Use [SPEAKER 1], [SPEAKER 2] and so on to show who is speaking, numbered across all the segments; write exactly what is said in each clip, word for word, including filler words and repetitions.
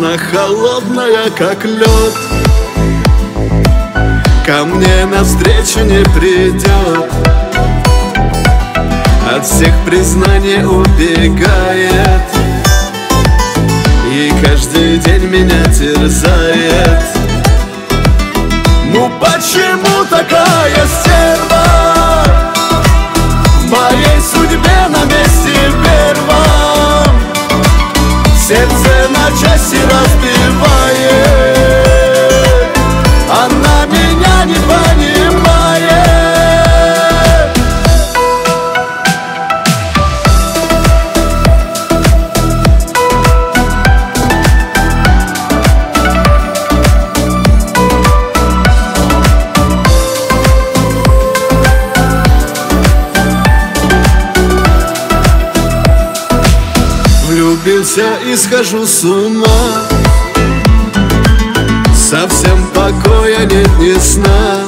[SPEAKER 1] Она холодная, как лед, ко мне навстречу не придет, от всех признаний убегает, и каждый день меня терзает. Ну почему такая стерва в моей судьбе на месте первом? Сердце на части разбивает, она меня не понимает. Влюбился и схожу с ума, совсем покоя нет, ни сна.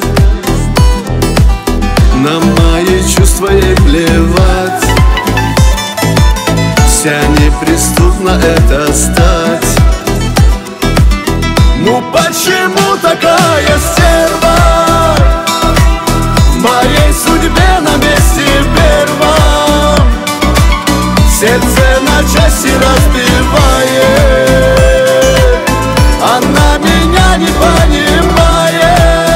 [SPEAKER 1] На мои чувства ей плевать, вся неприступна эта стать. Ну почему такая стерва в моей судьбе на месте первом? Сердце на части разбивает, она меня не понимает.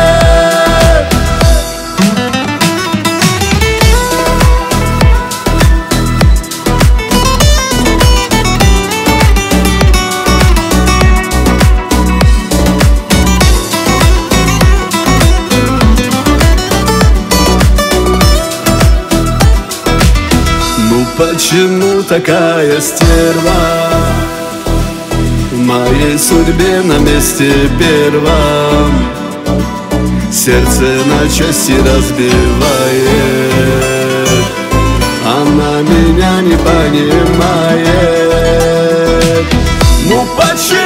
[SPEAKER 1] Ну почему такая стерва в моей судьбе на месте первом? Сердце на части разбивает, она меня не понимает. Ну почему